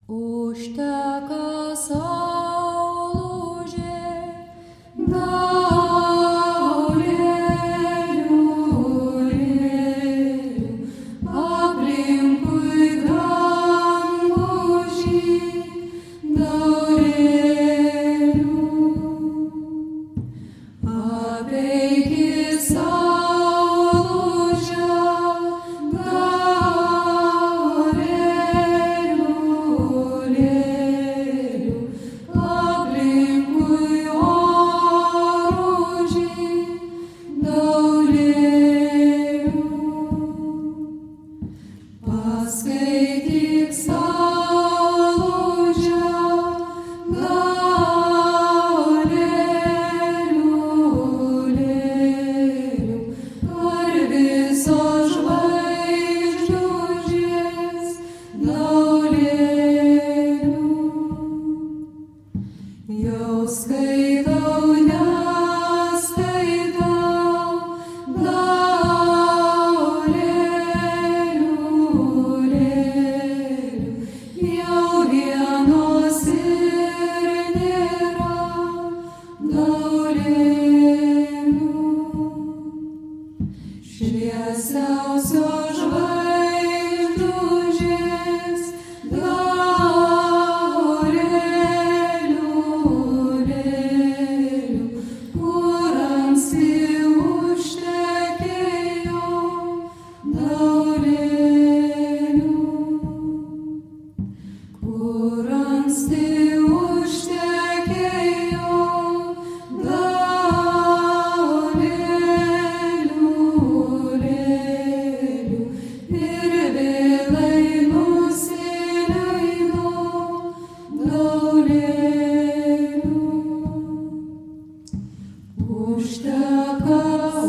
Užteka saulūžė, daulėlių, aplinkui dangužį, daulėlių. Apeiki saulūžę, paskaityk saulūžę, daulėlių, ar visos žvaigždžių, daulėlių. Jau skaitau, neskaitau, jau vienos ir nėra, daulėlių. Šviesiausios žvaigždžių, daulėlių, kur anksti užtekėjo, daulėlių. Kur anksti užtekėjo, daulėlių, ir vėlai nusileido, daulėlių. Užteka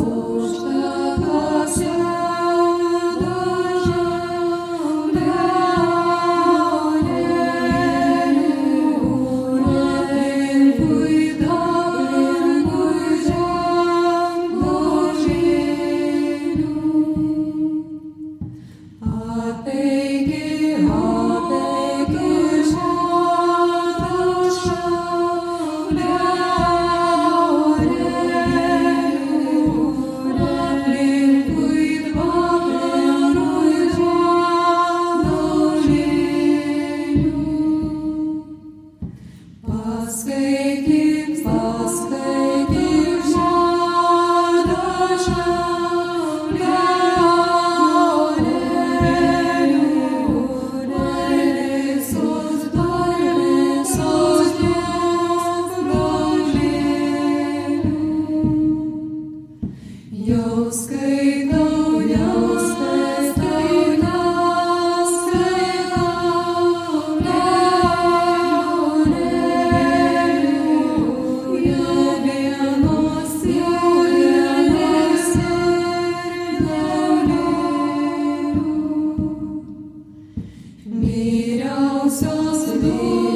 paskaityk jau skaitau, vyriausios